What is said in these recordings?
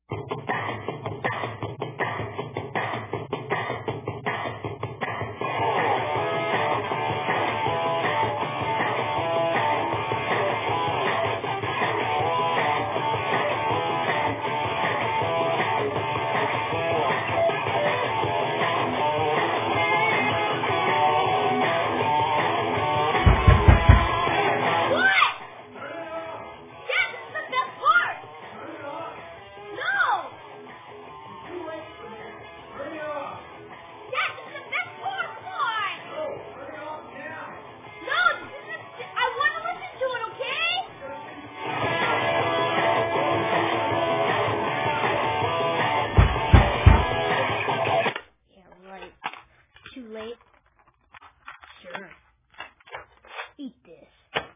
Too late? Sure. Eat this.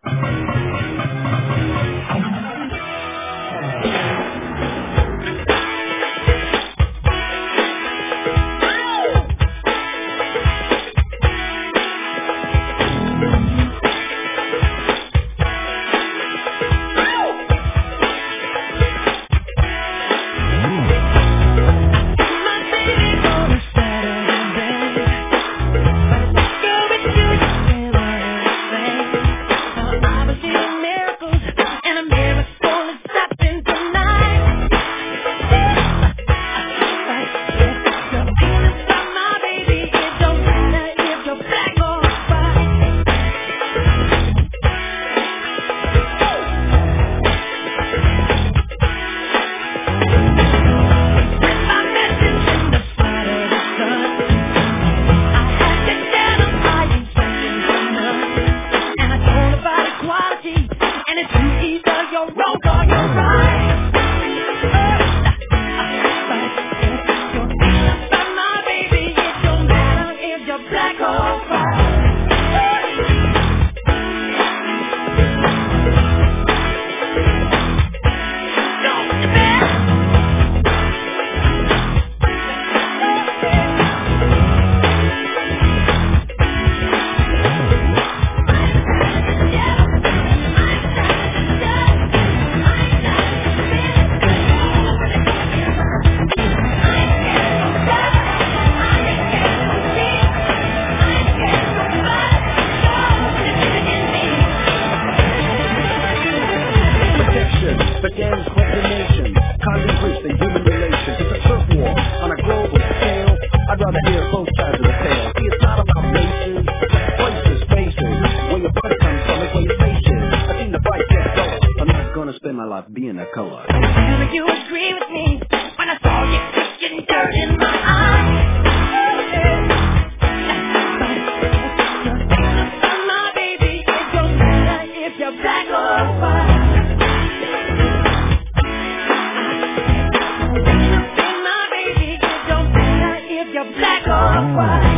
Being a color. Will you agree with me when I saw you getting dirt in my eyes? My baby, it don't matter if you're black or white. My baby, it don't matter if you're black or white.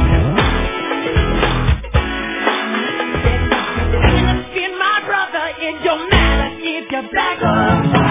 In my brother, it don't matter if you're black or white.